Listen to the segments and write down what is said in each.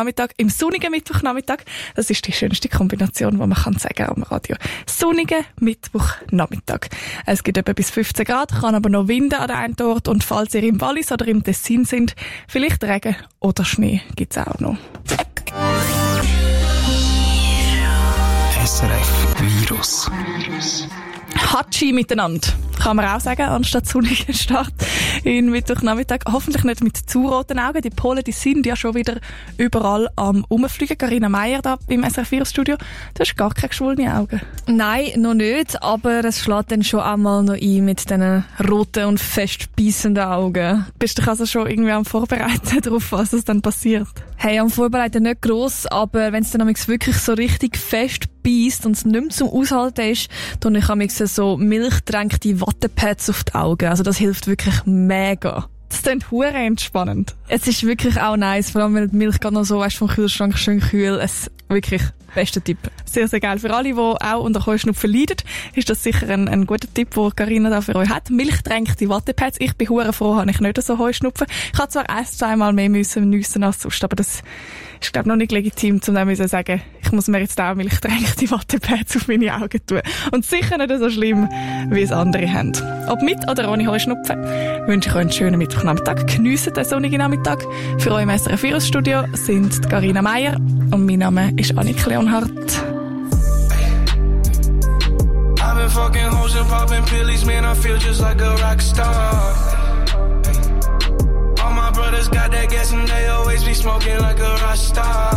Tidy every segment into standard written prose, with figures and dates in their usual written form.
Mittwochnachmittag im sonnigen Mittwochnachmittag. Das ist die schönste Kombination, die man kann sagen am Radio. Sonnigen Mittwochnachmittag. Es gibt etwa bis 15 Grad, kann aber noch winden an der einen Ort. Und falls ihr im Wallis oder im Tessin sind, vielleicht Regen oder Schnee gibt's auch noch. SRF Virus. Hatschi miteinander, kann man auch sagen, anstatt sonnigen Start in Mittwochnachmittag. Hoffentlich nicht mit zu roten Augen. Die Polen, die sind ja schon wieder überall am Rumfliegen. Carina Meier da im SRF-Studio. Du hast gar keine geschwollene Augen. Nein, noch nicht, aber es schlägt dann schon einmal noch ein mit diesen roten und festbeissenden Augen. Bist du dich also schon irgendwie am Vorbereiten darauf, was es dann passiert? Hey, am Vorbereiten nicht gross, aber wenn es dann wirklich so richtig fest beisst und es nicht mehr zum Aushalten ist, dann ich so milchtränkte Wattepads auf die Augen. Also das hilft wirklich mega. Das klingt hure entspannend. Es ist wirklich auch nice, vor allem wenn die Milch gerade noch so vom Kühlschrank schön kühl. Es wirklich bester Tipp. Sehr, sehr geil. Für alle, die auch unter Heuschnupfen leiden, ist das sicher ein guter Tipp, den Carina da für euch hat. Milchtränkte Wattepads. Ich bin hure froh, habe ich nicht so Heuschnupfen. Ich habe zwar 1-2 Mal mehr nüssen als sonst, aber das ist, glaube ich, noch nicht legitim, um dann zu sagen, ich muss mir jetzt auch milchtränkte Wattepads auf meine Augen tun. Und sicher nicht so schlimm, wie es andere haben. Ob mit oder ohne Heuschnupfen, wünsche ich euch einen schönen Mittwochnachmittag. Geniessen den sonnigen Nachmittag. Für euch im SRF Virus-Studio sind Carina Meier und mein Name ist Annik Leonhardt. I've been fucking hoes and popping pillies, man, I feel just like a rock star. All my brothers got that gas and they always be smoking like a rock star.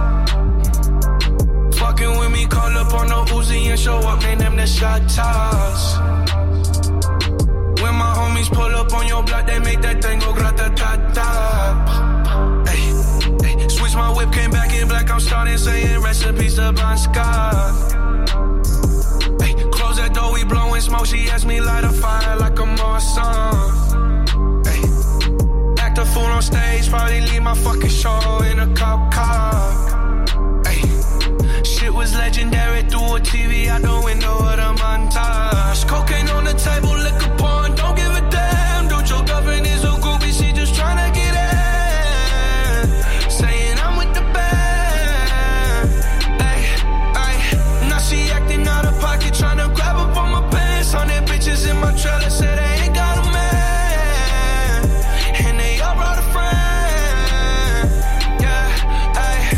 Fucking with me, call up on the Uzi and show up, man, them the shot toss. When my homies pull up on your block, they make that thing go grata-ta-ta. Hey, hey, switch my whip, came back in black, I'm starting saying rest in peace to Bon Scott. Hey, close that door, we blowing smoke, she asked me light a fire like a Marsan. Hey, act a fool on stage, probably leave my fucking show in a cop car. Hey, shit was legendary, through a TV out the window of the montage. Cocaine on the table, liquor porn, don't give a damn. Dude, your girlfriend is a groupie, she just tryna get in. Saying I'm with the band. Ay, ay, now she acting out of pocket, tryna grab up on my pants. 100 bitches in my trailer, say they ain't got a man. And they all brought a friend. Yeah, ay.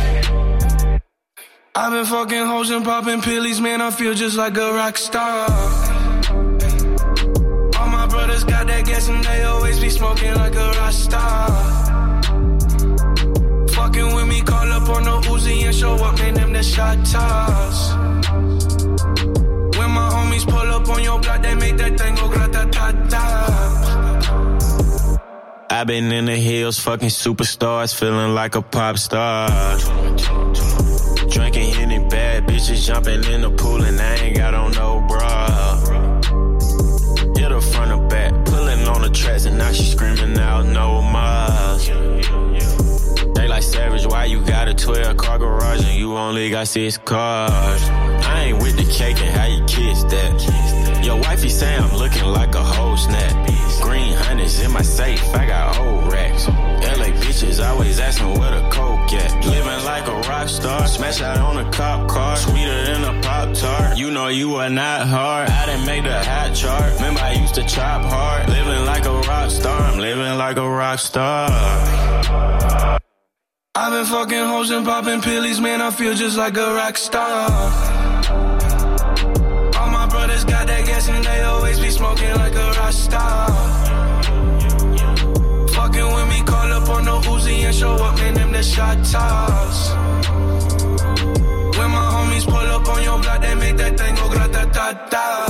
I've been fucking hoes and popping pillies, man, I feel just like a rock star. All my brothers got that gas and they always be smoking like a rock star. Fucking with me, call up on the Uzi and show up, man, them the shot toss. When my homies pull up on your block, they make that thing go grata-ta-ta. I've been in the hills, fucking superstars, feeling like a pop star. Drinking Henny, bad bitches jumping in the pool and I ain't got on no bra. Hit her front or back, pulling on the tracks and now she screaming out no more. They like Savage, why you got a 12-car garage and you only got 6 cars? I ain't with the cake and how you kiss that. Your wifey say I'm looking like a whole snap. Green honey's in my safe, I got old racks. LA bitches always asking where the coke at. Living like a rock star, smash out on a cop car. Sweeter than a Pop-Tart, you know you are not hard. I done made the hot chart, remember I used to chop hard. Living like a rock star, I'm living like a rock star. I've been fucking hoes and popping pillies, man, I feel just like a rock star. All my brothers got that gas and they always be smoking like a rock star. Fucking with me, call up on the Uzi and show up, man, them the shot toss. When my homies pull up on your block, they make that thing go grata-ta-ta.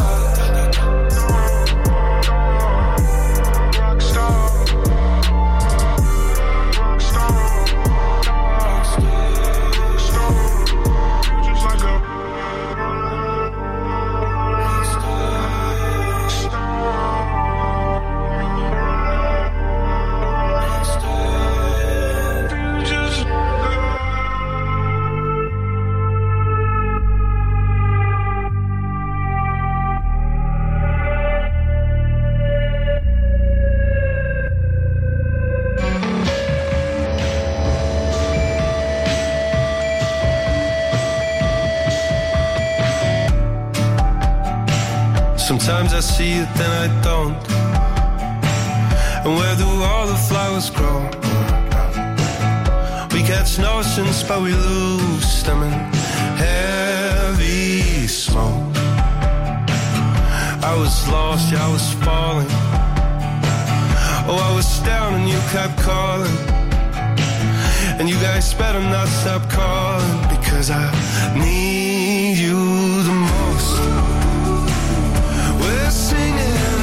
Sometimes I see it, then I don't. And where do all the flowers grow? We catch notions, but we lose them in heavy smoke. I was lost, yeah, I was falling. Oh, I was down and you kept calling. And you guys better not stop calling, because I need you the most. We're singing,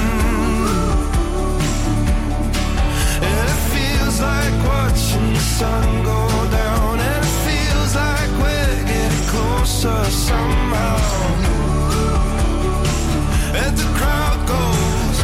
and it feels like watching the sun go down, and it feels like we're getting closer somehow. And the crowd goes,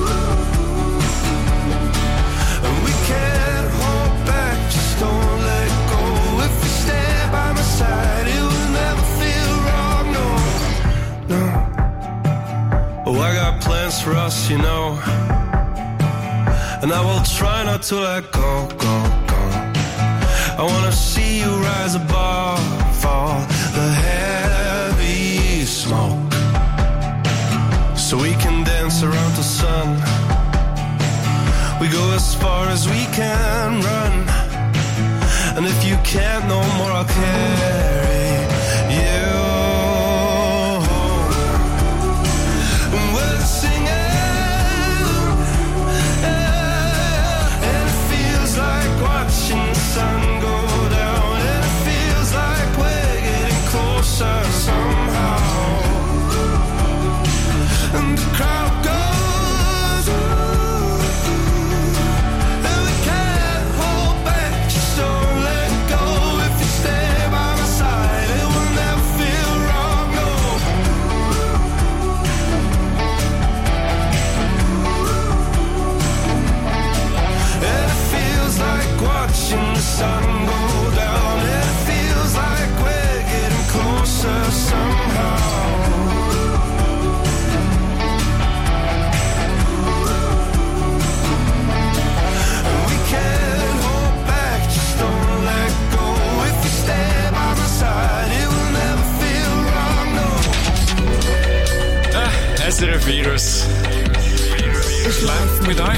and we can't hold back, just don't let go. If you stand by my side, it will never feel wrong, no, no. Oh, I got plans for us, you know, and I will try not to let go, go, go. I wanna see you rise above all the heavy smoke, so we can dance around the sun. We go as far as we can run, and if you can't no more, I'll carry you home. And we're singing, and it feels like watching the sun go down, and it feels like we're getting closer somehow. And the crowd goes, and we can't hold back, just don't let go. If you stay by my side, it will never feel wrong, no. And it feels like watching the sun go down, and it feels like we're getting closer somehow. Can't hold back, just don't let go. If you stay by my side, it will never feel wrong, no. SRF Virus. Was läuft mit euch?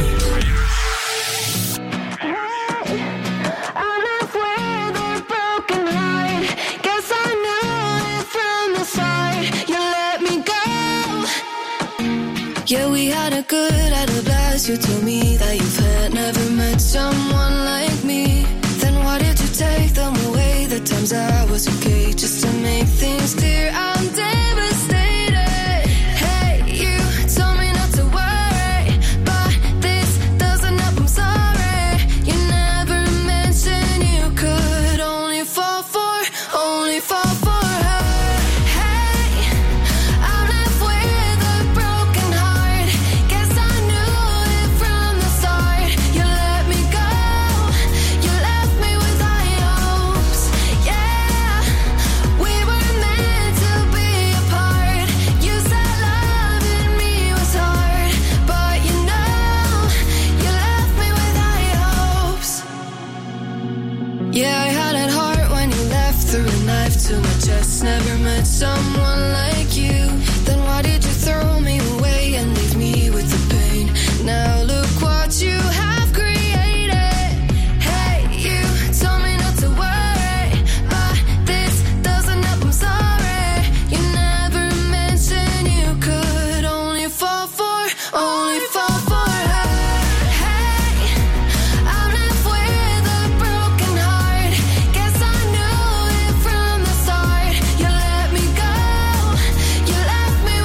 Yeah, we had a blast. You told me that you've had never met someone like me. Then why did you take them away? The times I was okay, just to make things clear, I'm devastated. Hey, you told me not to worry, but this doesn't help, I'm sorry. You never mentioned you could only fall for her. Hey, I'm left with a broken heart. Guess I knew it from the start. You let me go, you left me with high hopes. Yeah, we were meant to be apart. You said loving me was hard, but you know, you left me with high hopes. Yeah, I had it hard when you left, threw a knife to my chest. Never met someone like you. Then why did you throw me away and leave me with the pain? Now look what you have created. Hey, you told me not to worry, but this doesn't help, I'm sorry. You never mentioned you could only fall for her. Hey, I'm left with a broken heart. Guess I knew it from the start. You let me go, you left me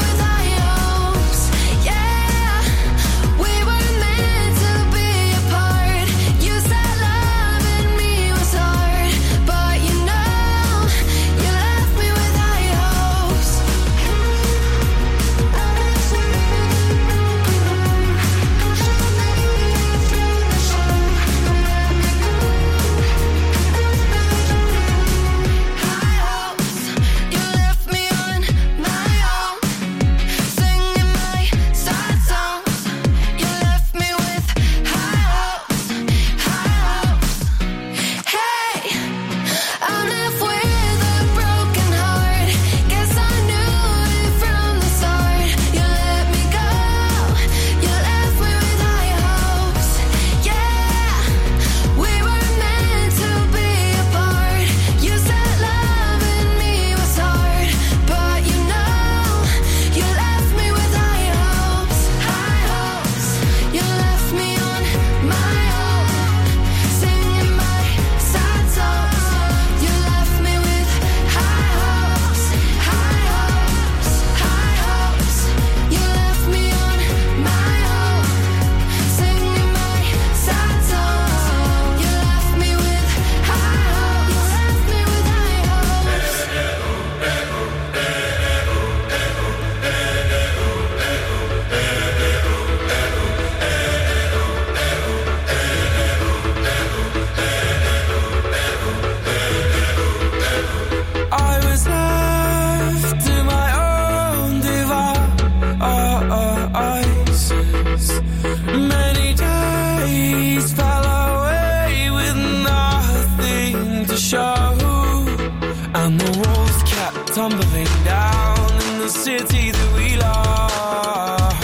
And the walls kept tumbling down in the city that we love.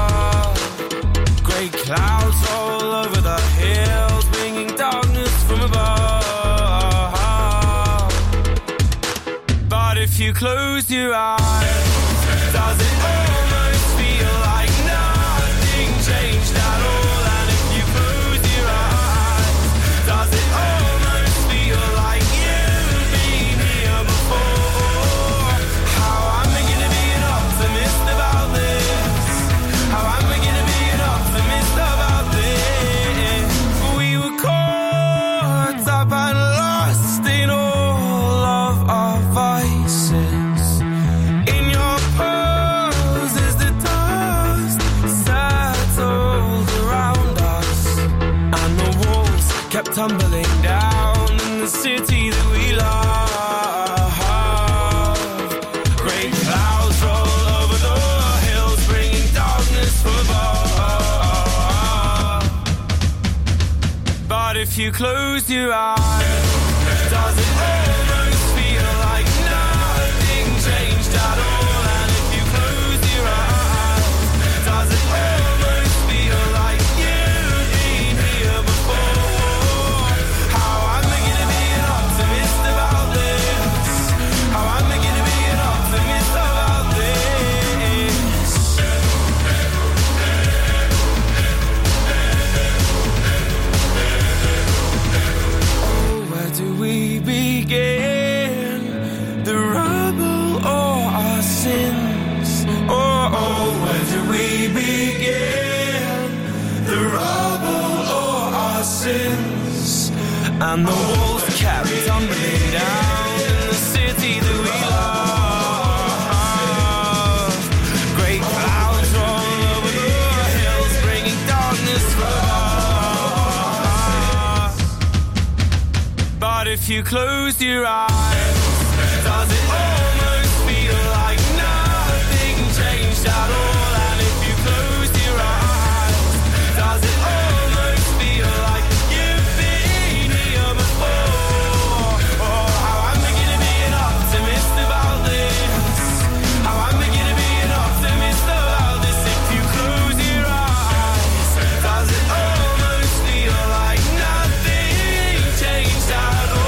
Grey clouds all over the hills, bringing darkness from above. But if you close your eyes, does it almost feel like nothing changed at all? And if you close your eyes, does it almost feel like you've been here before? How am I gonna be an optimist about this? How am I gonna be an optimist about this? We were caught up and lost in all of our vices. In your pose as the dust settled around us, and the walls kept tumbling down in the city that we love. Grey clouds roll over the hills, bringing darkness from above. But if you close your eyes, does it almost feel like nothing changed at all? And if you close your eyes, does it almost feel like you've been here before? How am I gonna be an optimist about this? How am I gonna be an optimist about this? Oh, where do we begin? The rubble or our sins? Oh, where do we begin? The rubble or our sins? And the walls kept tumbling down in the city that we love. Grey clouds roll over the hills, bringing darkness from above. But if you close your eyes, does it almost feel like nothing changed at all? And if you close your eyes, does it almost feel like you've been here before? Oh, how am I gonna be an optimist about this? How am I gonna be an optimist about this? If you close your eyes, does it almost feel like nothing changed at all?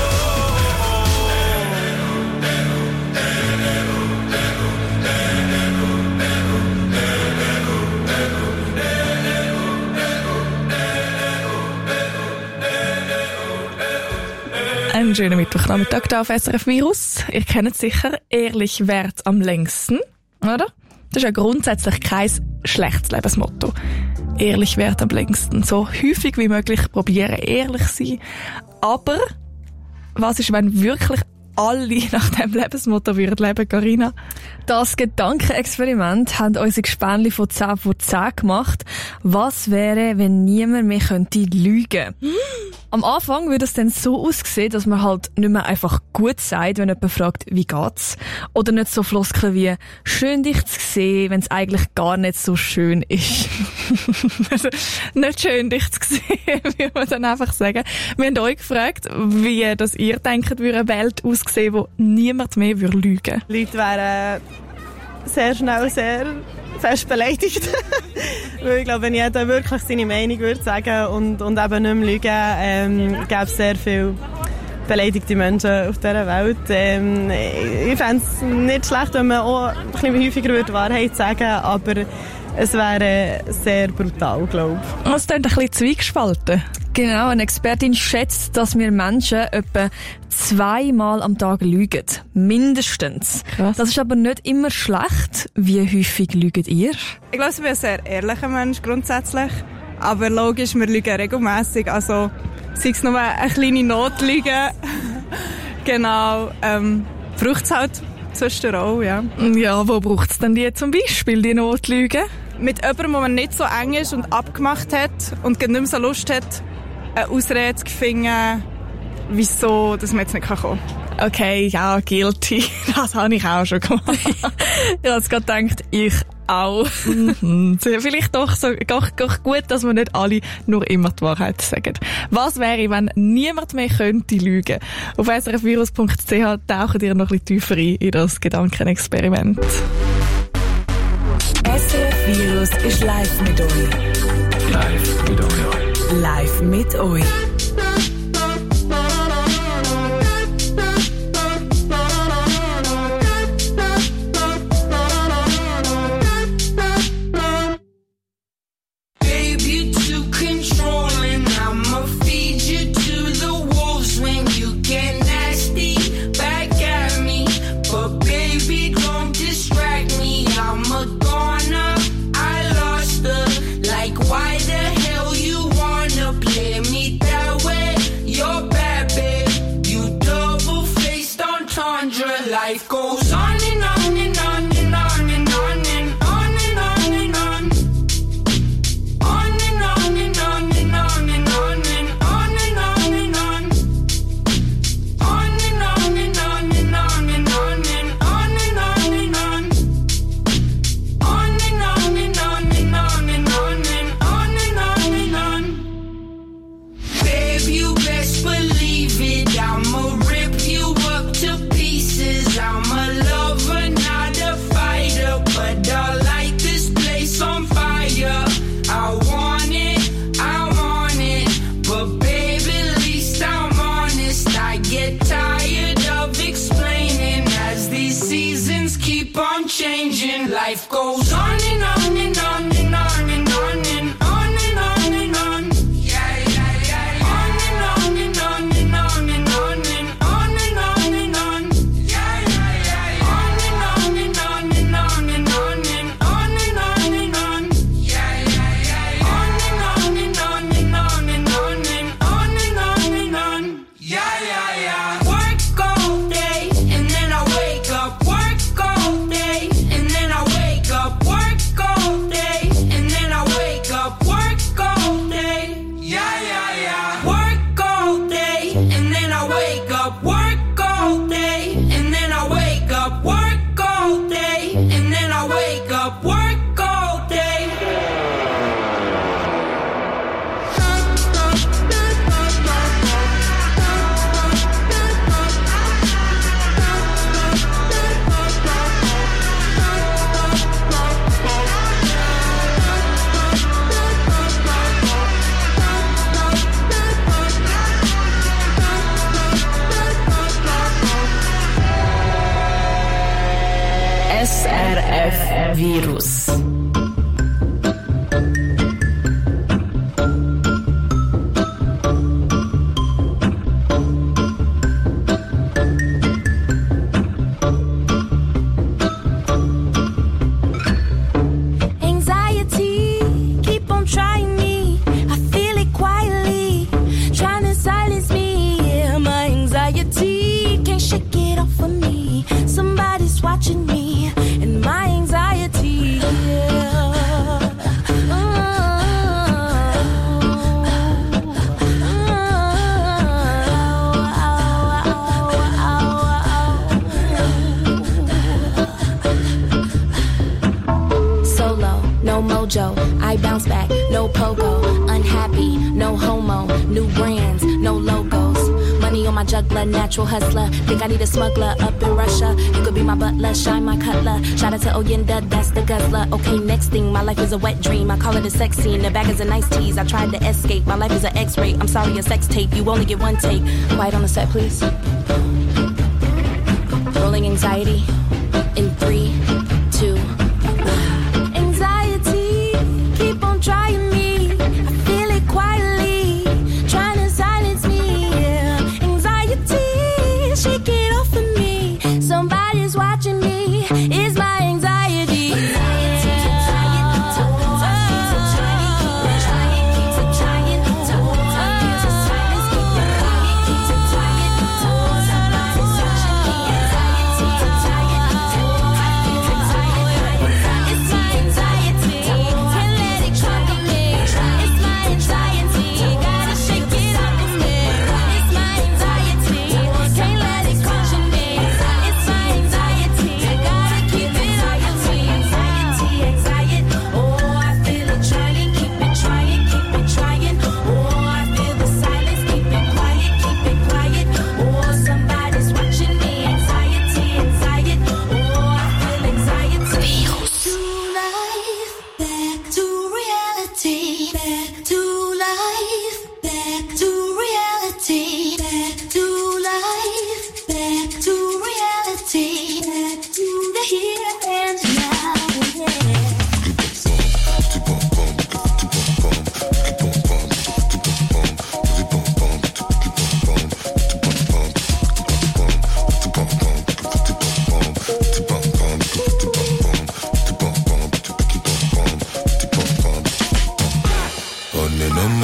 Einen schönen Mittwochnachmittag hier auf SRF Virus. Ihr kennt es sicher, ehrlich währt am längsten, oder? Das ist ja grundsätzlich kein schlechtes Lebensmotto. Ehrlich währt am längsten. So häufig wie möglich probieren, ehrlich sein. Aber was ist, wenn wirklich alle nach diesem Lebensmotto würden leben, Carina? Das Gedankenexperiment haben unsere Gespänli von 10 vor 10 gemacht. Was wäre, wenn niemand mehr könnte lügen? Am Anfang würde es dann so aussehen, dass man halt nicht mehr einfach gut sagt, wenn jemand fragt, wie geht's? Oder nicht so Floskeln wie, schön dich zu sehen, wenn es eigentlich gar nicht so schön ist. Also, nicht schön dich zu sehen, würde man dann einfach sagen. Wir haben euch gefragt, wie das ihr denkt, würde eine Welt aussehen, wo niemand mehr lügen würde. Leute wären sehr schnell sehr fest beleidigt. Weil ich glaube, wenn jeder wirklich seine Meinung würde sagen und eben nicht mehr lügen, gäbe es sehr viele beleidigte Menschen auf dieser Welt. Ich fände es nicht schlecht, wenn man auch ein bisschen häufiger die Wahrheit sagen würde, aber es wäre sehr brutal, glaube ich. Es klingt ein bisschen zwiegespalten. Genau, eine Expertin schätzt, dass wir Menschen etwa 2-mal am Tag lügen. Mindestens. Krass. Das ist aber nicht immer schlecht. Wie häufig lügt ihr? Ich glaube, ich bin ein sehr ehrlicher Mensch grundsätzlich. Aber logisch, wir lügen regelmässig. Also, sei es nur eine kleine Notlüge. Genau. Braucht es halt zwischendurch auch, ja. Ja, wo braucht es denn die zum Beispiel, die Notlügen? Mit jemandem, wo man nicht so eng ist und abgemacht hat und nicht mehr so Lust hat, eine Ausrede zu finden, wieso dass man jetzt nicht kommen kann. Okay, ja, guilty. Das habe ich auch schon gemacht. Ich habe gerade gedacht, ich auch. Vielleicht doch gut, dass wir nicht alle nur immer die Wahrheit sagen. Was wäre, wenn niemand mehr könnte lügen? Auf srfvirus.ch tauchen ihr noch ein bisschen tiefer ein in das Gedankenexperiment. SRF Virus ist live mit euch. Live mit euch. Live mit euch. Life goes on and on and on and on and on and on and on and on. On and on and on and on and on and on and on and on. On and on and on and on and on and on and on and on. On and on and on and on and on and on and on and on. Babe, you best believe it, I'ma rip you up to pieces. I'm a lover, not a fighter, but I light this place on fire. I want it, but baby, at least I'm honest. I get tired of explaining as these seasons keep on changing. Life goes on and on and on and on and on and on and on and on. Yeah, yeah, yeah, yeah. On and on and on and on and on and on and on and on. Yeah, yeah, yeah, yeah. On and on and on and on and on and on and on and on. Yeah, yeah, yeah, yeah. On and on and on and on and on and on and on and on. Yeah, yeah, yeah. Work all day and then I wake up. Work all day and then I wake up. Work all day and then I wake up. Work all day. Yeah, yeah, yeah. Work all day and then I wake up. Work all day and then I wake up. Work all day and then I wake up. Work all day. SRF Virus. Anxiety, keep on trying me. I feel it quietly, trying to silence me. Yeah, my anxiety can't shake it off of me. Somebody's watching me, and my anxiety. Yeah. Solo, no mojo, I bounce back, no pogo, unhappy, no homo, new brands, no logos, money on my juggler, natural hustler, think I need a smuggler up in Russia, you could be my butler, shine my cutler, shout out to Oyenda, that's the guzzler, okay next thing, my life is a wet dream, I call it a sex scene, the bag is a nice tease, I tried to escape, my life is an x-ray, I'm sorry a sex tape, you only get one take, quiet on the set please, rolling anxiety, in 3, 2, anxiety, keep on trying me. I feel it quietly, trying to silence me. Yeah. Anxiety, shake it off of me. Somebody's watching me. It's my anxiety. Can't let it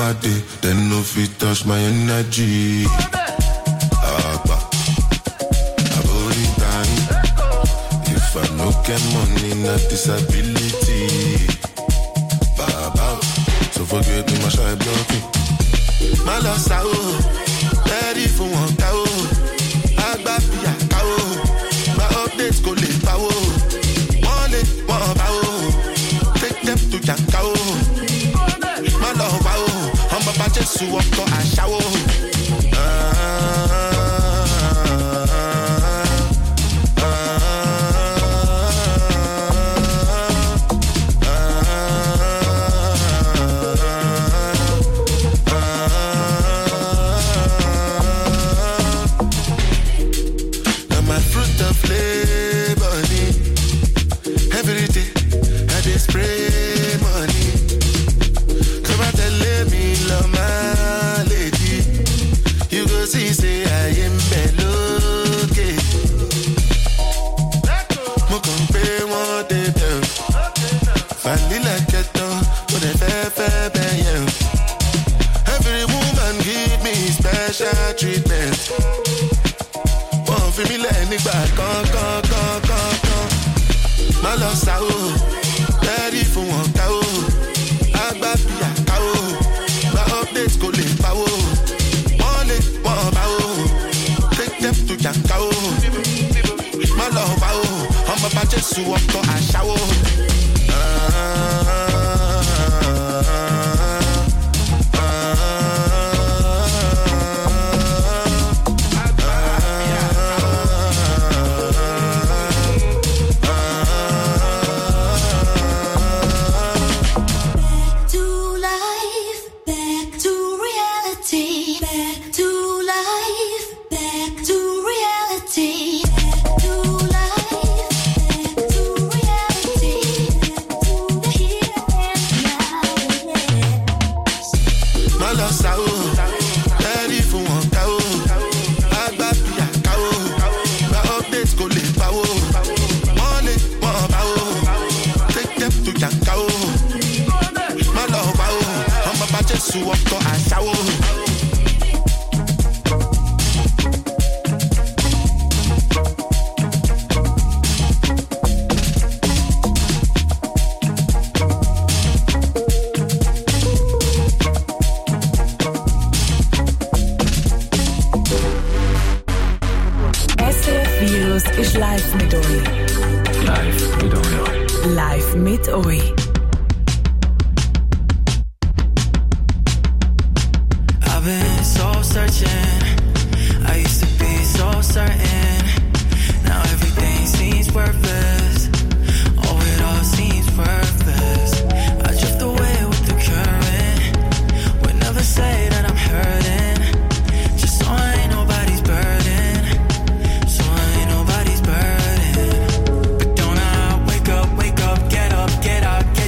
my day, then no fit touch my energy. If I no get money, not disability. Baba, so forget me, my shy blocking. My loss out, ready for one cow. I got the cow. My updates go late power. One leg, one power. Take them to your cow. My love, I'm about to sue up to a shower. Treatment. Won't feel me let me back. My loss out. Ready for one cow. I got the cow. My updates go late power. One leg, one power. Take them to your cow. My love power. I'm about to sue up to a shower. ist live mit euch. Live mit euch. Live mit euch. I've been so searching. I used to be so certain. Now everything seems worthless. Oh, it all seems worthless. I drift away with the current. Would never say that I'm hurting. Just so I ain't nobody's burden. So I ain't nobody's burden. But don't I wake up, get up, get up,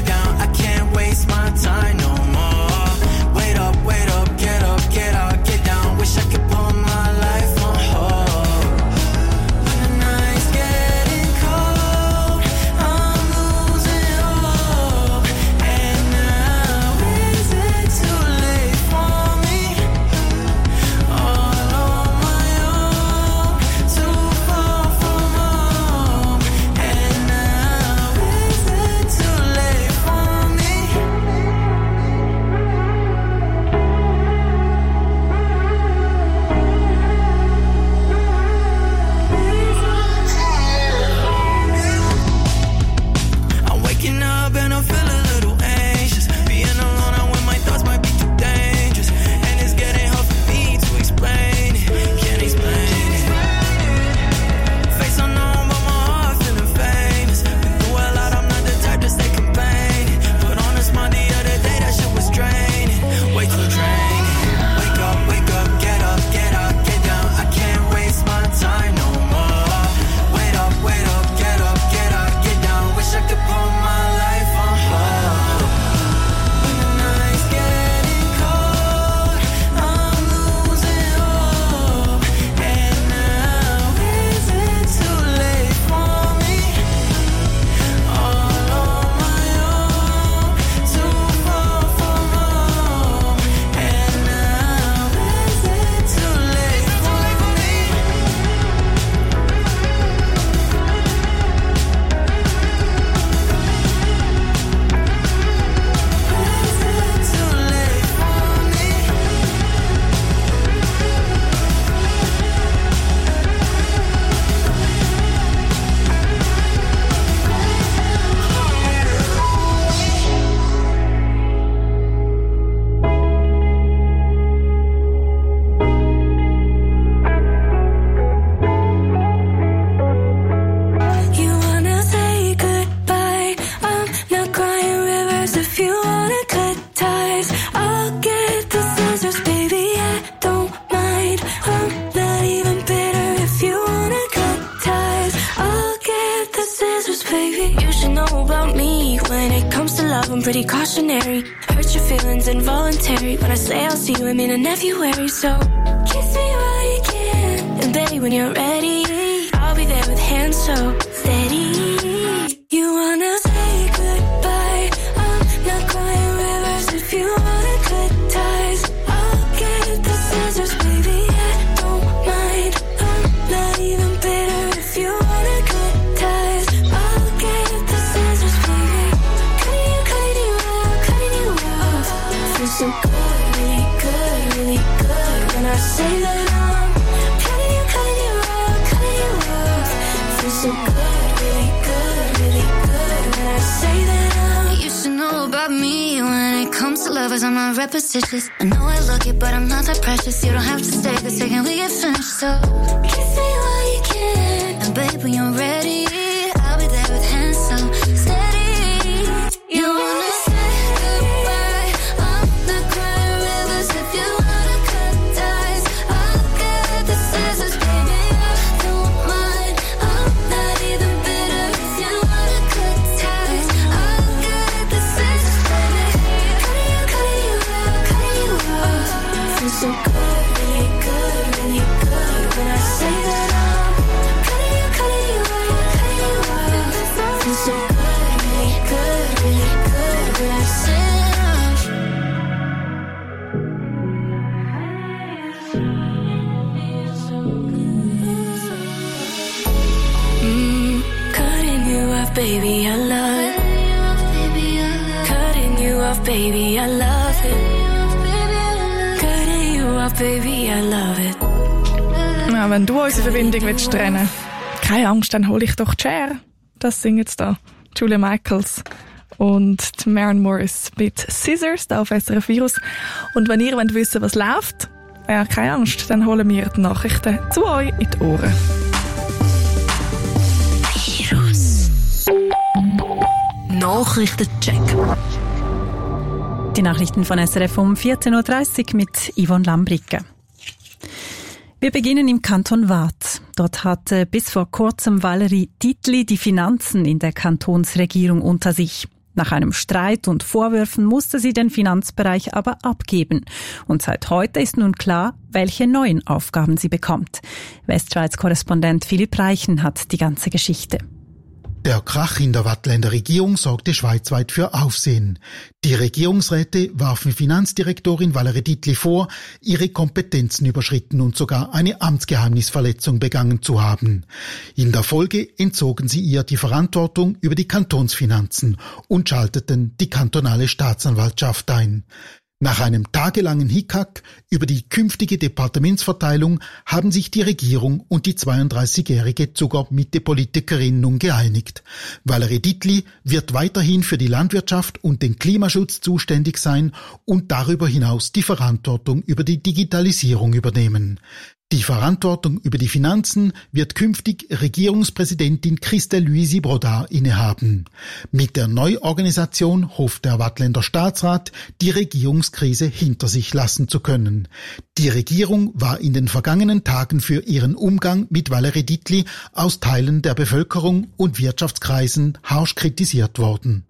baby. You should know about me. When it comes to love, I'm pretty cautionary. Hurt your feelings involuntary. When I say I'll see you, I mean in February. So kiss me while you can. And baby, when you're ready, I'll be there with hands so steady. You wanna say goodbye, I'm not crying rivers. If you wanna cut ties, I'll get the scissors, baby. I don't mind, I'm not even bitter. If you wanna cut ties, I'll get the scissors, baby. Cutting you off. Feel so good, really good, really good. When I say that I'm cutting you off. Feel so good, really good, really good. When I say that you should know about me. When it comes to lovers, I'm not repetitious. I know I look it, but I'm not that precious. You don't have to stay, 'cause second we get finished. So kiss me while you can. And babe, when you're ready, I'll be there with hands so steady. You wanna say goodbye, I'm not crying rivers. If you wanna cut ties, I'll get the scissors, baby. I don't mind, I'm not even bitter. If you wanna cut ties, I'll get the scissors, baby. Cutting you off. Feel so good, really good, really good. When I say that I'm cutting you off. Feel so good, really good, really good. When I say that cutting you off, baby, I love it. Cutting you off, baby, I love it. Cutting you off, baby, I love it. Ja, wenn du unsere Verbindung willst trennen, keine Angst, dann hole ich doch Cher. Das singen jetzt da Julia Michaels und Maren Morris mit Scissors, da auf SRF Virus. Und wenn ihr wollt wissen, was läuft, ja, keine Angst, dann holen wir die Nachrichten zu euch in die Ohren. Virus. Nachrichtencheck. Die Nachrichten von SRF um 14.30 Uhr mit Yvonne Lambricke. Wir beginnen im Kanton Waadt. Dort hatte bis vor kurzem Valerie Dietli die Finanzen in der Kantonsregierung unter sich. Nach einem Streit und Vorwürfen musste sie den Finanzbereich aber abgeben. Und seit heute ist nun klar, welche neuen Aufgaben sie bekommt. Westschweiz-Korrespondent Philipp Reichen hat die ganze Geschichte. Der Krach in der Waadtländer Regierung sorgte schweizweit für Aufsehen. Die Regierungsräte warfen Finanzdirektorin Valerie Dietli vor, ihre Kompetenzen überschritten und sogar eine Amtsgeheimnisverletzung begangen zu haben. In der Folge entzogen sie ihr die Verantwortung über die Kantonsfinanzen und schalteten die kantonale Staatsanwaltschaft ein. Nach einem tagelangen Hickhack über die künftige Departementsverteilung haben sich die Regierung und die 32-jährige Zuger-Mitte-Politikerin nun geeinigt. Valerie Dietli wird weiterhin für die Landwirtschaft und den Klimaschutz zuständig sein und darüber hinaus die Verantwortung über die Digitalisierung übernehmen. Die Verantwortung über die Finanzen wird künftig Regierungspräsidentin Christelle Luisi Brodard innehaben. Mit der Neuorganisation hofft der Waadtländer Staatsrat, die Regierungskrise hinter sich lassen zu können. Die Regierung war in den vergangenen Tagen für ihren Umgang mit Valerie Dietli aus Teilen der Bevölkerung und Wirtschaftskreisen harsch kritisiert worden.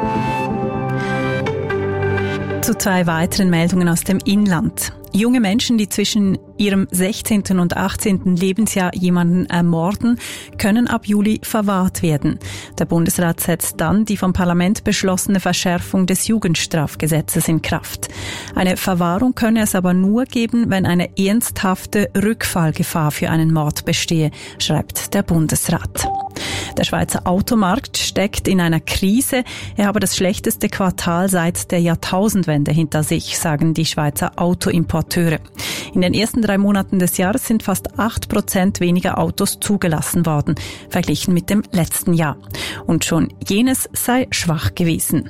Zu zwei weiteren Meldungen aus dem Inland. Junge Menschen, die zwischen ihrem 16. und 18. Lebensjahr jemanden ermorden, können ab Juli verwahrt werden. Der Bundesrat setzt dann die vom Parlament beschlossene Verschärfung des Jugendstrafgesetzes in Kraft. Eine Verwahrung könne es aber nur geben, wenn eine ernsthafte Rückfallgefahr für einen Mord bestehe, schreibt der Bundesrat. Der Schweizer Automarkt steckt in einer Krise. Er habe das schlechteste Quartal seit der Jahrtausendwende hinter sich, sagen die Schweizer Autoimporteure. In den ersten 3 Monaten des Jahres sind fast 8% weniger Autos zugelassen worden, verglichen mit dem letzten Jahr. Und schon jenes sei schwach gewesen.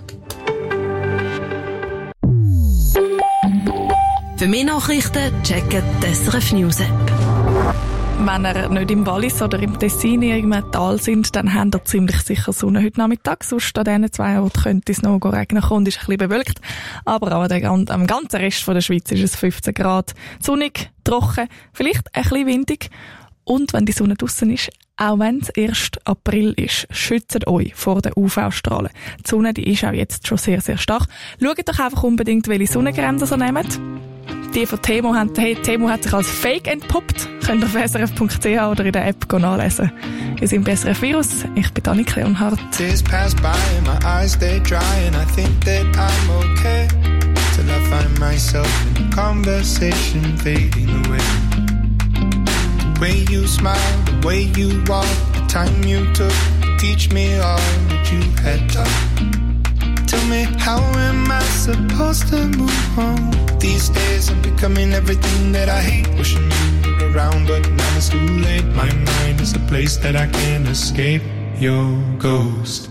Für mehr Nachrichten checken die SRF News App. Wenn ihr nicht im Wallis oder im Tessin in irgendeinem Tal sind, dann habt ihr ziemlich sicher Sonne heute Nachmittag. Sonst an diesen 2 Orten könnte es noch regnen kommen, ist ein bisschen bewölkt. Aber am ganzen Rest der Schweiz ist es 15 Grad. Sonnig, trocken, vielleicht ein bisschen windig. Und wenn die Sonne draussen ist, Auch wenn es erst April ist, schützt euch vor den UV-Strahlen. Die Sonne, die ist auch jetzt schon sehr, sehr stark. Schaut doch einfach unbedingt, welche Sonnencreme ihr nehmt. Die von Temo hat sich als Fake entpuppt. Könnt ihr auf srf.ch oder in der App nachlesen. Wir sind bei SRF Virus. Ich bin Annika Leonhardt. Days pass by and my eyes stay dry and I think that I'm okay till I find myself in conversation fading away. The way you smile, the way you walk, the time you took to teach me all that you had taught. Tell me, how am I supposed to move on? These days I'm becoming everything that I hate. Wishing you were around, but now it's too late. My mind is a place that I can't escape your ghost.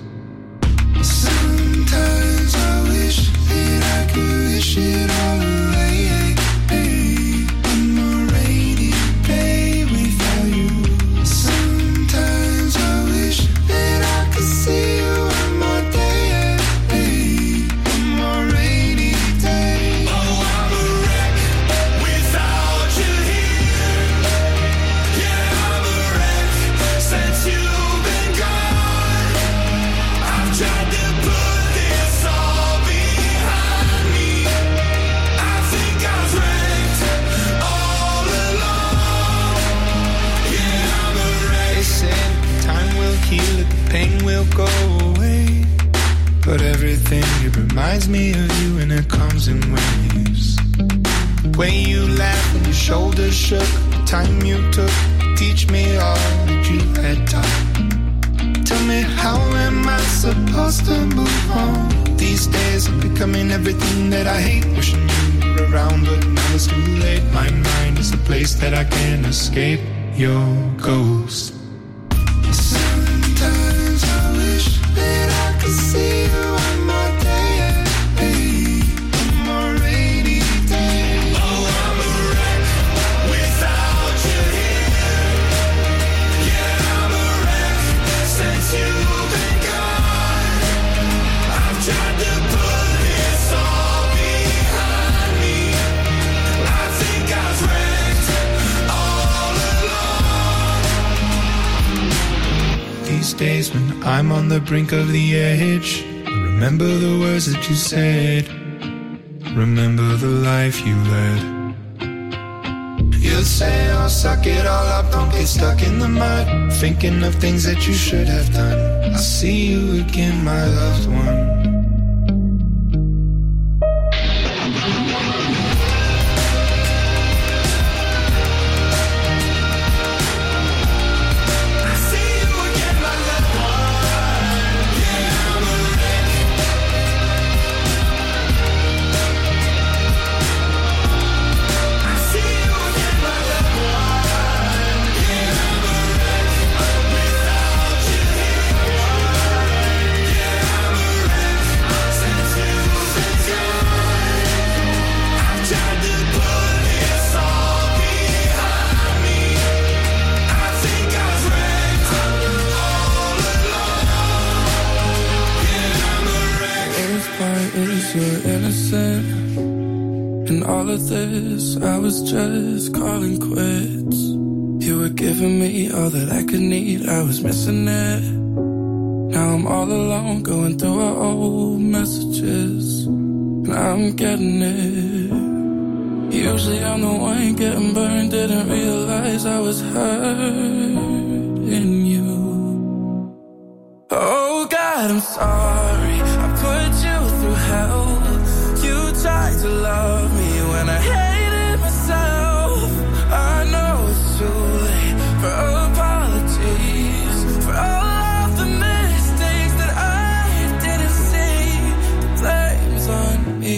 Sometimes I wish that I could wish it all away. One more rainy day without you. Sometimes I wish that I could see you one more day. Pain will go away, but everything, it reminds me of you and it comes in waves. The way you laughed and your shoulders shook, the time you took to teach me all that you had taught. Tell me, how am I supposed to move on? These days I'm becoming everything that I hate. Wishing you were around, but now it's too late. My mind is a place that I can't escape your ghost. Sometimes I wish that I could see you one more day, one more rainy day. Oh, I'm a wreck without you here. Yeah, I'm a wreck since you've been gone. I've tried to put this all behind me. I think I've wrecked all along. These days when I'm on the brink of the edge, remember the words that you said, remember the life you led. You'll say, oh, suck it all up, don't get stuck in the mud, thinking of things that you should have done. I'll see you again, my loved one. I was just calling quits. You were giving me all that I could need, I was missing it. Now I'm all alone, going through our old messages, and I'm getting it. Usually I'm the one getting burned, didn't realize I was hurting you. Oh God, I'm sorry, I put you through hell. You tried to love me when I hated myself. I know it's too late for apologies, for all of the mistakes that I didn't see. The blame's on me.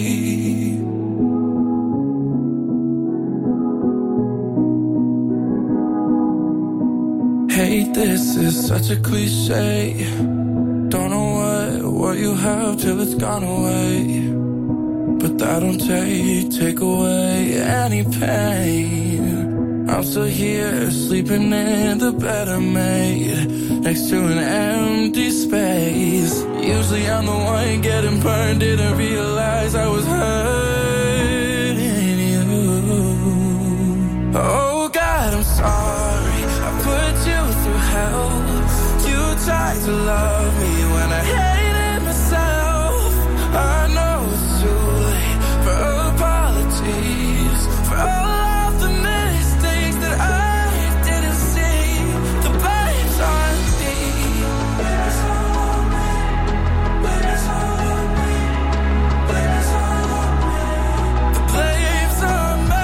Hey, this is such a cliche. Don't know what you have till it's gone away. But that don't take away any pain. I'm still here, sleeping in the bed I made, next to an empty space. Usually I'm the one getting burned, didn't realize I was hurting you. Oh God, I'm sorry, I put you through hell. back to love me when I hated myself. I know it's too late for apologies, for all of the mistakes that I didn't see. The blame's on me. Blame is all on me. Blame is all on me. Blame is all on me. The blame's on me.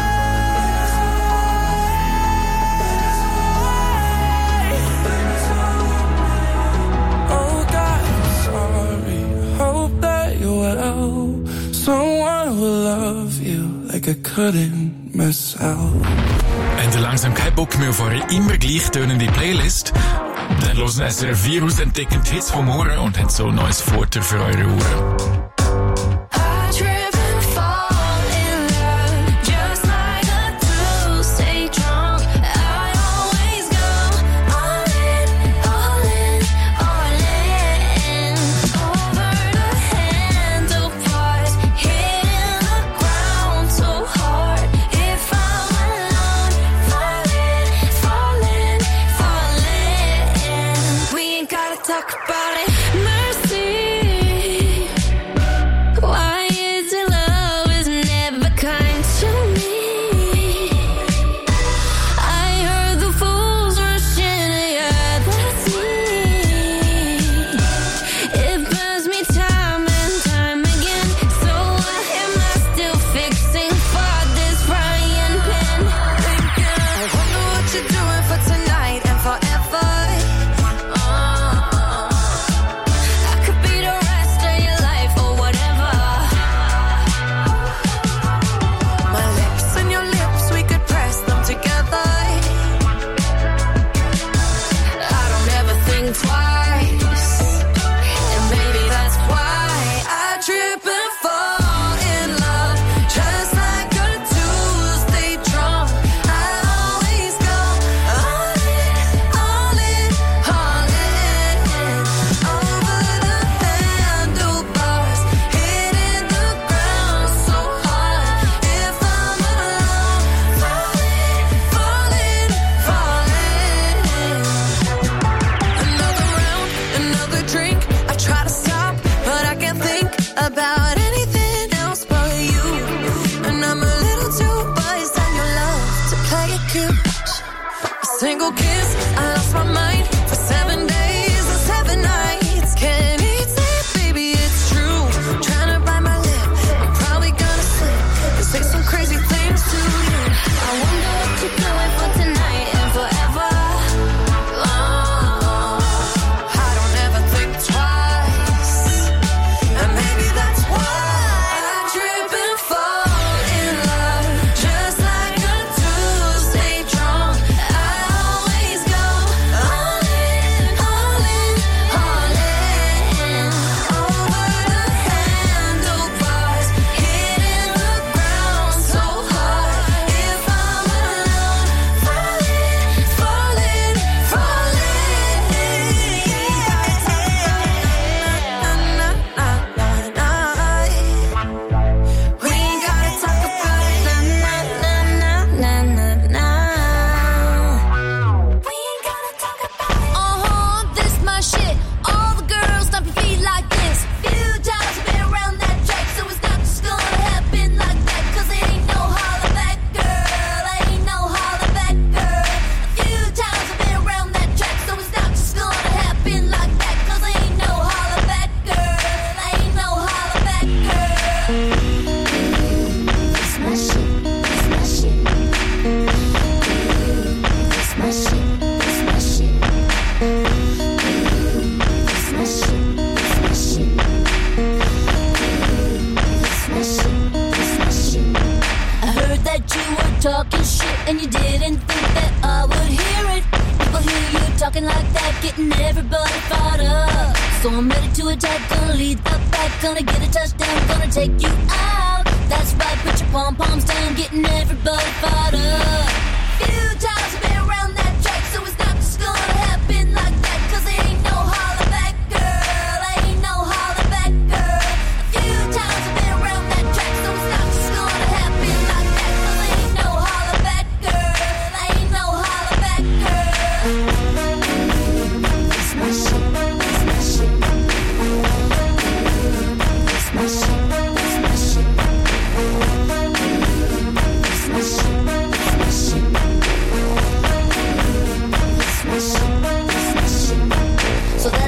Oh God, I'm sorry. I hope that you're well. Someone will love you like I couldn't miss out. Habt ihr langsam keinen Bock mehr auf eure immer gleich tönende Playlist? Dann hören SRF 4 aus, entdecken die Hits vom Ohren und haben so ein neues Futter für eure Ohren. Talk about it, mercy. Why is it love is never kind to me? I heard the fools rushing, yeah, that's me. It burns me time and time again. So why am I still fixing for this frying pan? I wonder what you're doing for tonight and forever. About anything else but you. And I'm a little too biased on your love to play it cute. A single kiss, I lost my mind for 7 days and 7 nights. Can't even say it, baby, it's true. Trying to bite my lip, I'm probably gonna slip and say some crazy things to you. I wonder what you're doing for tonight and forever. I don't ever think twice. And maybe that's why I trip and fall in love, just like I do. Stay drunk, I always go all in, all in, all in. Over the handlebars, hitting the ground so hard. If I'm alone, falling, falling, falling. We ain't gotta talk about it, nah, nah, nah, nah, nah, nah. We ain't gotta talk about it. This my shit. All the girls stomp your feet like this. Few times I've been around that track, so it's not just gonna happen like that. 'Cause it ain't no holler back, girl. Ain't no holler back, girl. A few times I've been around that track, so it's not just gonna happen like that. 'Cause it ain't no holler back, girl. Ain't no holler back, girl. This my shit. This my shit. This my shit. This my shit. This my shit. This my shit. This my shit. This my shit. I heard that you were talking shit and you didn't think that I would hear it. People hear you talking like that, getting everybody fired up. So I'm ready to attack, gonna lead the pack, gonna get a touchdown, gonna take you out. That's right, put your pom-poms down, getting everybody fired up. Few times I've been around that track, so it's not just gonna happen like that. 'Cause it ain't no holler back, girl. Ain't no holler back, girl. A few times I've been around that track, so it's not just gonna happen like that. 'Cause it ain't no holler back, girl. Ain't no holler back, girl. This my shit.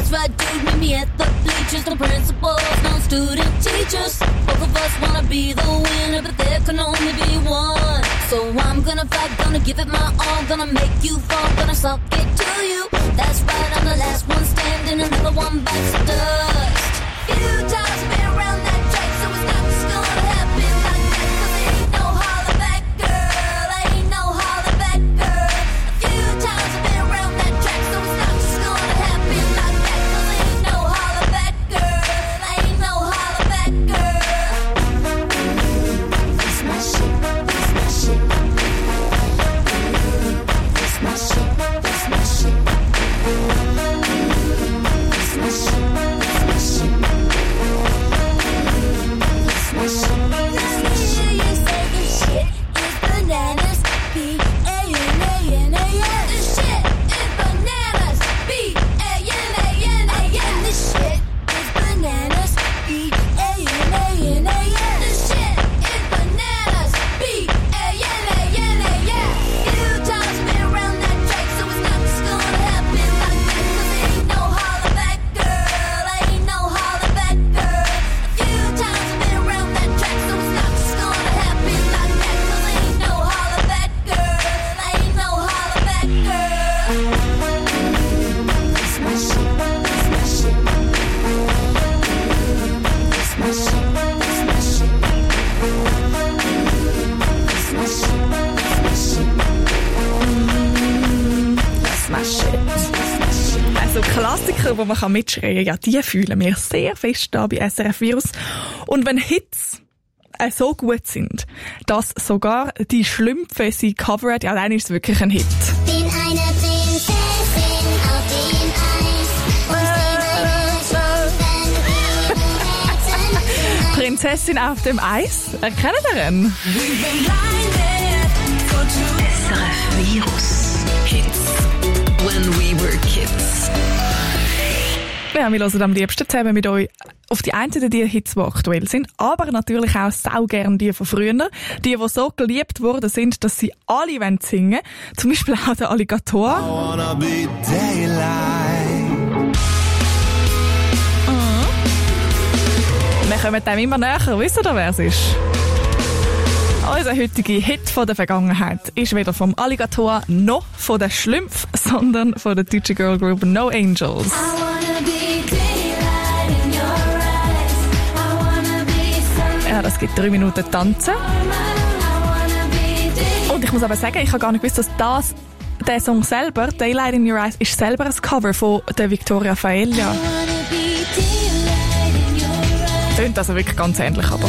That's right, dude, meet me at the bleachers. No principals, no student teachers. Both of us wanna be the winner, but there can only be one. So I'm gonna fight, gonna give it my all, gonna make you fall, gonna suck it to you. That's right, I'm the last one standing, another one bites the dust. Few times I've been around that track, so it's not just gonna happen like that. 'Cause there ain't no holler back, girl. Ain't no holler back, girl. A few times I've been around that track, so it's not just gonna happen like that. 'Cause there ain't no holler back, girl. Ain't no holler back, girl. That's my shit. That's my shit. That's my shit. That's my shit. That's my shit. Klassiker, die man mitschreien kann, ja, die fühlen wir sehr fest da bei SRF Virus. Und wenn Hits so gut sind, dass sogar die Schlümpfe sie covern, ja, dann ist es wirklich ein Hit. Bin eine Prinzessin auf dem Eis. Prinzessin auf dem Eis? Erkennen Sie ihn? SRF Virus Hits When We Were Kids. Ja, wir hören am liebsten zusammen mit euch auf die einen die Hits, die aktuell sind, aber natürlich auch saugern die von früher. Die so geliebt worden sind, dass sie alle singen wollen. Zum Beispiel auch der Alligator. I wanna be daylight. Wir kommen dem immer näher. Wisst ihr, wer es ist? Unser heutiger Hit von der Vergangenheit ist weder vom Alligator noch von den Schlümpfen, sondern von der deutschen Girlgroup No Angels. Ja, das gibt 3 Minuten tanzen. Und ich muss aber sagen, ich habe gar nicht gewusst, dass der Song selber, Daylight in Your Eyes, ist selber ein Cover von der Victoria Faelia. Tönt also wirklich ganz ähnlich, aber...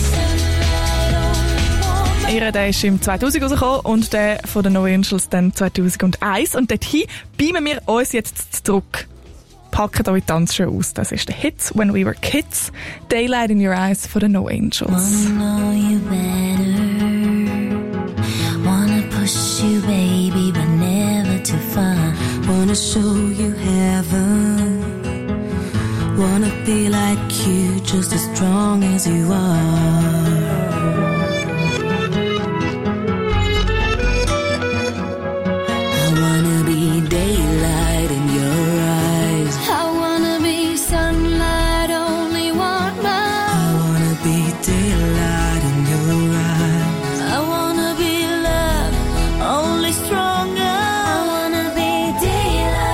Ihre, der ist im 2000 rausgekommen und der von den No Angels dann 2001. Und dorthin beamen wir uns jetzt zurück. Packen eure Tanzschuhe aus. Das ist der Hit When We Were Kids. Daylight in Your Eyes von den No Angels. Wanna know you better. Wanna push you, baby, but never too far. Wanna show you heaven. Wanna be like you, just as strong as you are. I wanna be daylight in your eyes. I wanna be sunlight, only one more. I wanna be daylight in your eyes. I wanna be love, only stronger. I wanna be daylight.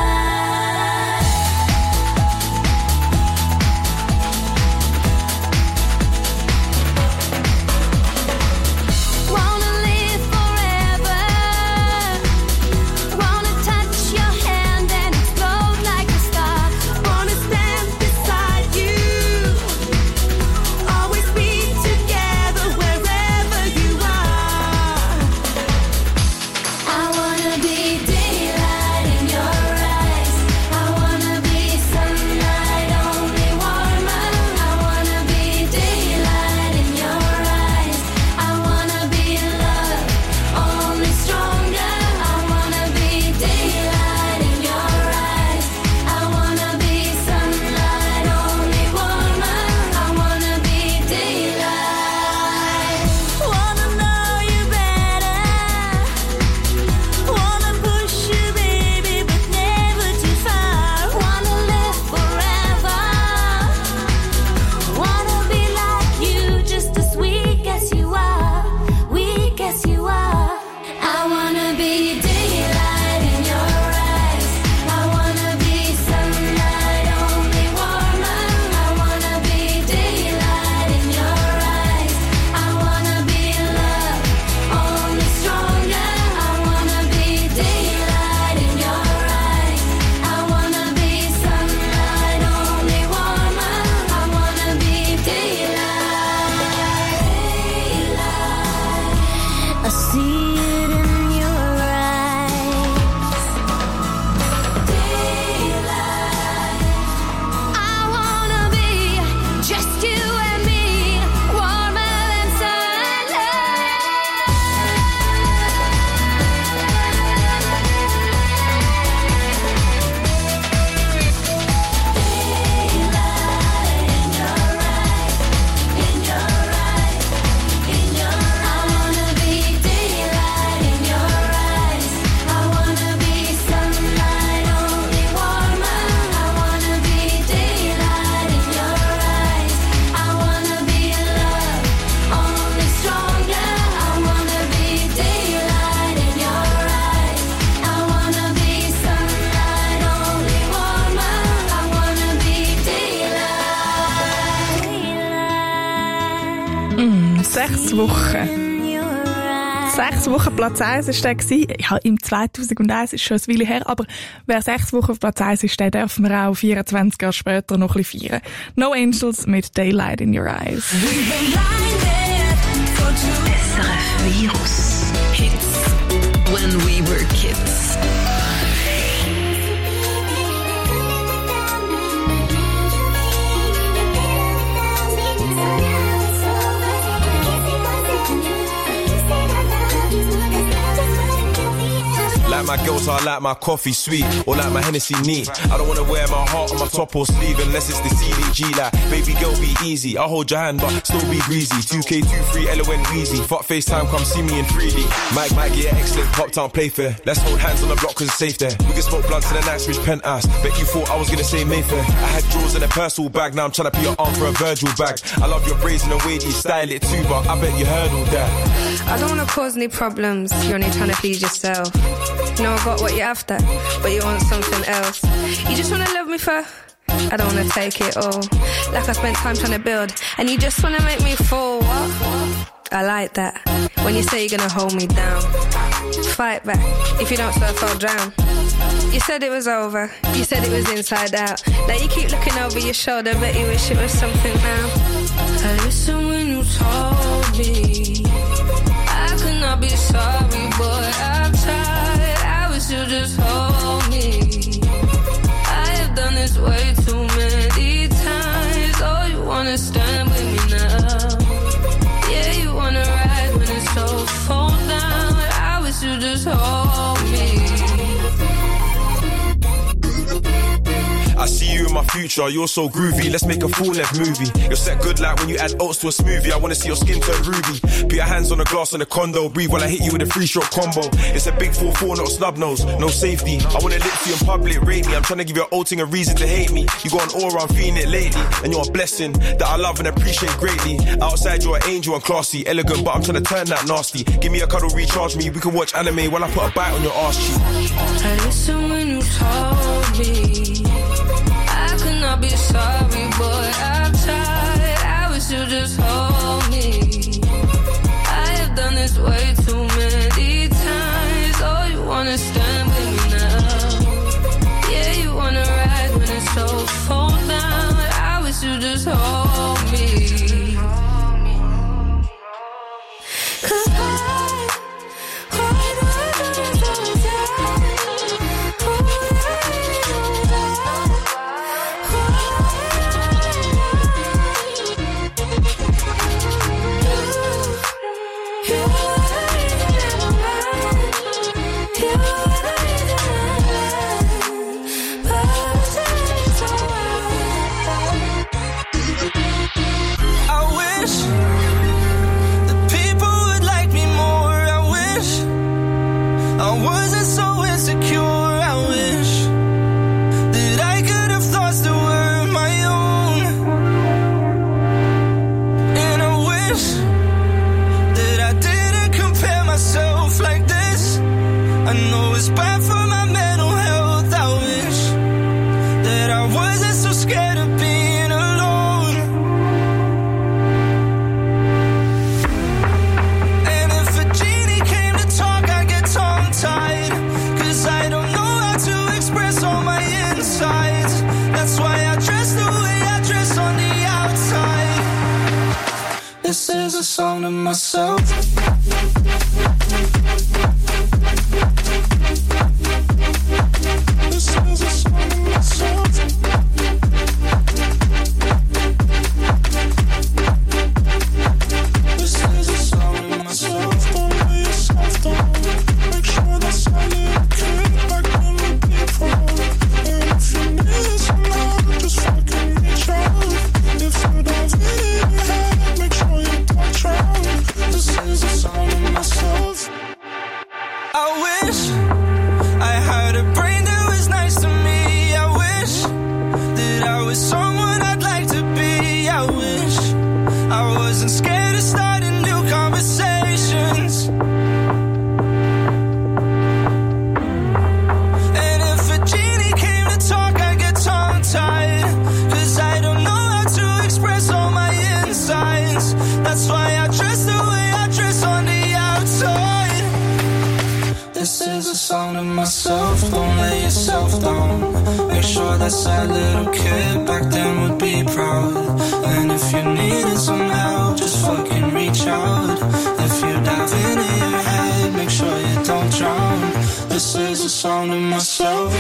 6 Wochen. 6 Wochen Platz 1 war der gewesen. Ja, im 2001 ist schon ein Weile her, aber wer 6 Wochen auf Platz 1 ist, den dürfen wir auch 24 Jahre später noch ein bisschen feiern. No Angels mit Daylight in Your Eyes. SRF Virus Hits When We Were Kids. Like my girls, I like my coffee sweet, or like my Hennessy neat. I don't wanna wear my heart on my top or sleeve unless it's the CDG. Like, baby girl, be easy. I'll hold your hand, but still be breezy. 2K23, LON Weezy. Fuck FaceTime, come see me in 3D. Mike, yeah, excellent. Pop town, play fair. Let's hold hands on the block cause it's safe there. We can smoke blunts in the Knightsbridge penthouse. Bet you thought I was gonna say Mayfair. I had drawers in a personal bag, now I'm trying to put your arm for a Virgil bag. I love your braids and the way that you style it too, but I bet you heard all that. I don't wanna cause any problems, you're only trying to please yourself. You know I got what you're after, but you want something else. You just wanna love me for, I don't wanna take it all. Like I spent time trying to build, and you just wanna make me fall. What? I like that, when you say you're gonna hold me down. Fight back, if you don't surf I'll drown. You said it was over, you said it was inside out. Now you keep looking over your shoulder, bet you wish it was something now. I listen when you told me I could not be sorry, boy, I've tried. I wish you just hold me. I have done this way too many times. Oh, you wanna stand with me now? Yeah, you wanna ride when it's so fall down. I wish you just hold me. I see you in my future, you're so groovy. Let's make a full-length movie. You're set good like when you add oats to a smoothie. I wanna see your skin turn ruby. Put your hands on the glass in the condo. Breathe while I hit you with a 3-shot combo. It's a big 4-4, not a snub nose. No safety. I wanna lick you in public, rate me. I'm trying to give your old thing a reason to hate me. You got an aura, I'm feeling it lately. And you're a blessing that I love and appreciate greatly. Outside you're an angel and classy. Elegant, but I'm trying to turn that nasty. Give me a cuddle, recharge me. We can watch anime while I put a bite on your arse cheek. I listen when you told me I could not be sorry, boy, I've tried. I wish you just hold me. I have done this way too many times. Oh, you wanna stand with me now? Yeah, you wanna ride when it's so fall down. I wish you just hold me. 'Cause this is a song to myself. This is a song to myself. This is a song to myself. Don't let yourself down. Make sure that's all you can. Back on repeat forever. And if you need someone, just fucking reach out. If you don't feel it, make sure you touch out. This is a song to myself. that sad little kid back then would be proud. And if you needed some help, just fucking reach out. If you're diving in your head, make sure you don't drown. This is a song to myself.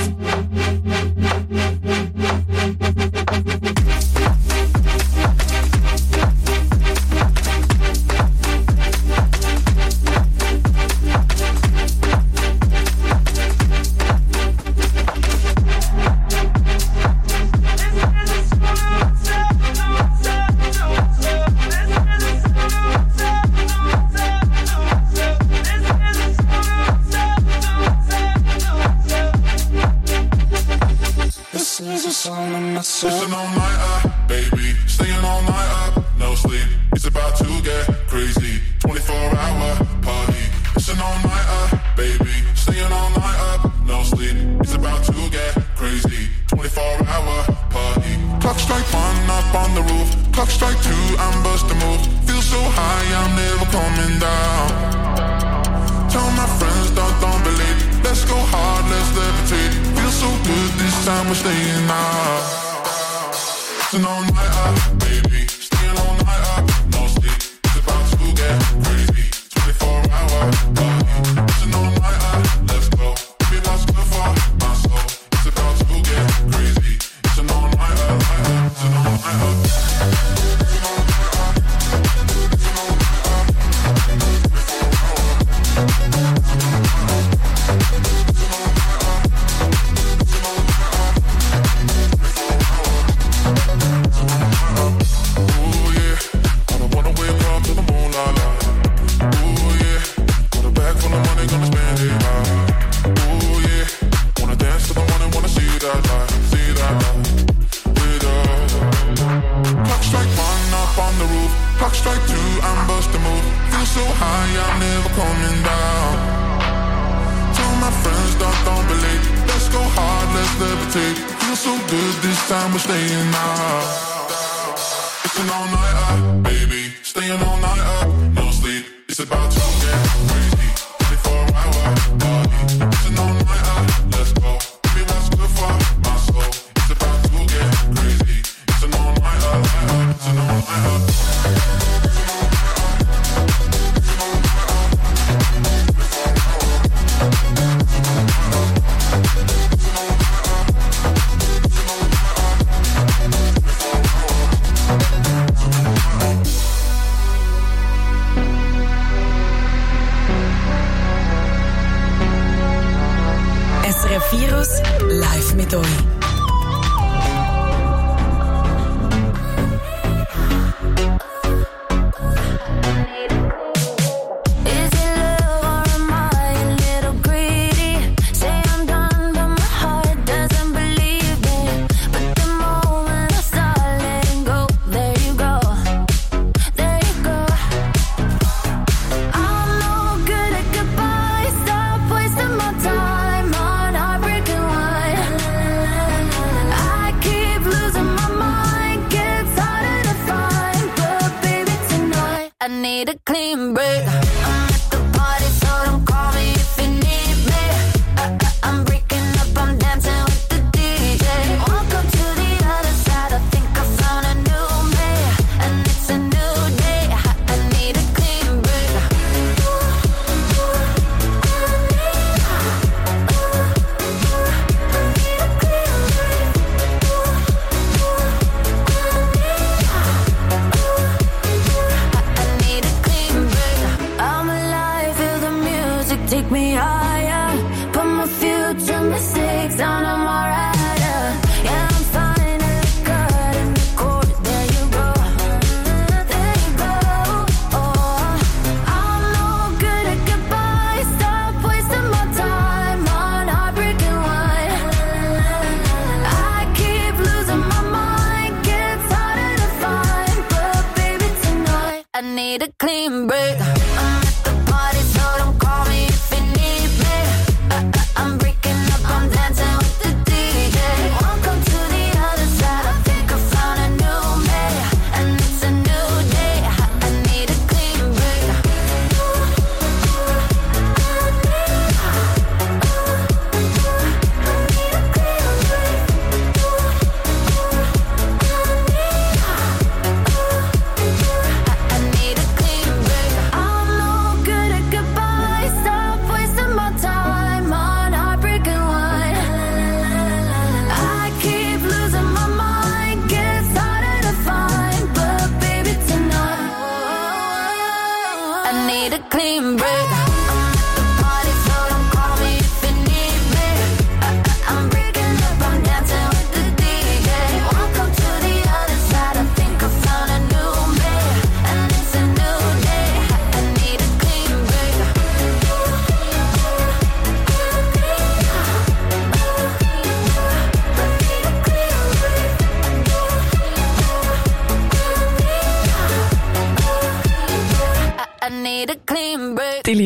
Listen all night up, baby. Staying all night up, no sleep. It's about to get crazy. 24-hour party. Listen all night up, baby. Staying all night up, no sleep. It's about to get crazy. 24-hour party. Clock strike 1 up on the roof. Clock strike 2, I'm busting moves. Feel so high, I'm never coming down. Tell my friends, don't believe. Let's go hard, let's levitate. Feel so good, this time we're staying out. Listen all night up, baby. Staying all night up, no sleep. It's about to get crazy. 24-hour party. Listen all night up, let's go. Baby, that's good for my soul. It's about to get crazy. Listen all night up, listen all night up. We're staying out. Listen all night up, baby. Staying all night up, no sleep. It's about to get crazy. 24-hour party. Listen all night up, let's go. Baby, that's good for my soul. It's about to get crazy. Listen all night up, listen all night up.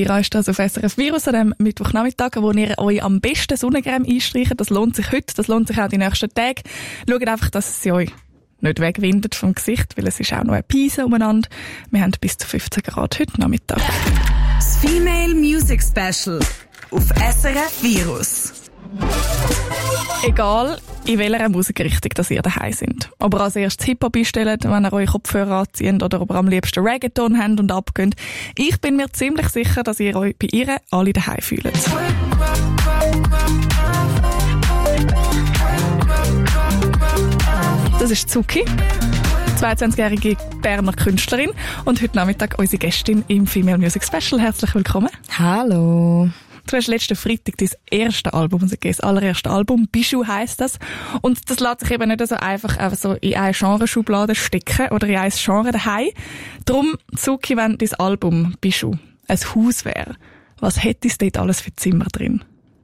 Elvira ist das auf SRF Virus an dem Mittwochnachmittag, wo ihr euch am besten Sonnencreme einstreicht. Das lohnt sich heute, das lohnt sich auch die nächsten Tage. Schaut einfach, dass es euch nicht wegwindet vom Gesicht, weil es ist auch noch ein Piese umeinander. Wir haben bis zu 15 Grad heute Nachmittag. Das Female Music Special auf SRF Virus. Egal, in welcher Musikrichtung dass ihr daheim seid. Ob ihr als erstes Hip-Hop einstellt, wenn ihr eure Kopfhörer anzieht, oder ob ihr am liebsten Reggaeton habt und abgeht. Ich bin mir ziemlich sicher, dass ihr euch bei ihr alle daheim fühlt. Das ist Zuki, 22-jährige Berner Künstlerin und heute Nachmittag unsere Gästin im Female Music Special. Herzlich willkommen. Hallo. Du hast letzten Freitag dein erstes Album rausgegeben, das allererste Album, Bijou heisst das. Und das lässt sich eben nicht so einfach so in eine Genreschublade stecken oder in ein Genre daheim. Darum, Zuki, wenn dein Album Bijou ein Haus wäre, was hätte es dort alles für Zimmer drin?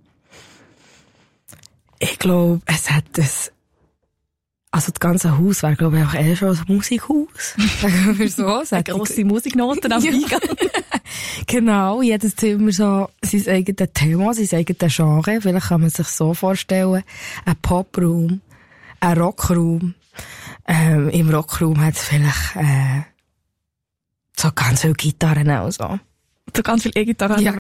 Ich glaube, es hat also das ganze Haus wäre, glaube ich, auch eher schon ein Musikhaus. Sagen wir so. Eine grosse Musiknoten am Eingang. Genau, jedes Zimmer so sein eigenes Thema, sein eigenes Genre. Vielleicht kann man sich so vorstellen, ein Popraum, ein Rockraum. Im Rockraum hat es vielleicht so ganz viele Gitarren auch so. So ganz viele E-Gitarren. Ja,